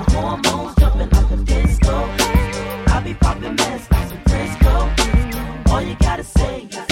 my hormones jumping like a disco. I be popping mess like some Frisco. All you gotta say is